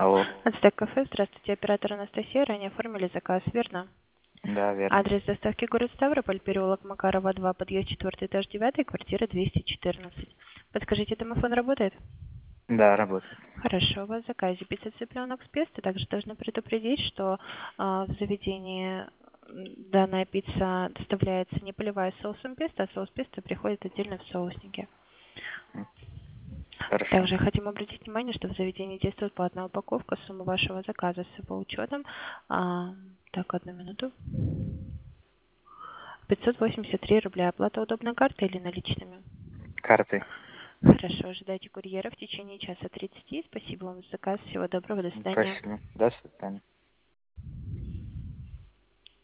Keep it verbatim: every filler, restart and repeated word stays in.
Алло. Ацтек кафе, здравствуйте, оператор Анастасия, ранее оформили заказ, верно? Да, верно. Адрес доставки город Ставрополь, переулок Макарова, два, подъезд четвертый, этаж девятый, квартира двести четырнадцать. Подскажите, домофон работает? Да, работает. Хорошо, у вас в заказе пицца цыпленок с песто, также должны предупредить, что а, в заведении м, данная пицца доставляется не поливая соусом песто, а соус песто приходит отдельно в соусники. М, Хорошо. Также хотим обратить внимание, что в заведении действует платная упаковка, сумма вашего заказа с его учетом. А, так, одну минуту. пятьсот восемьдесят три рубля. Оплата удобной картой или наличными? Карты. Хорошо, ожидайте курьера в течение часа тридцати. Спасибо вам за заказ. Всего доброго, до свидания. Спасибо. До свидания.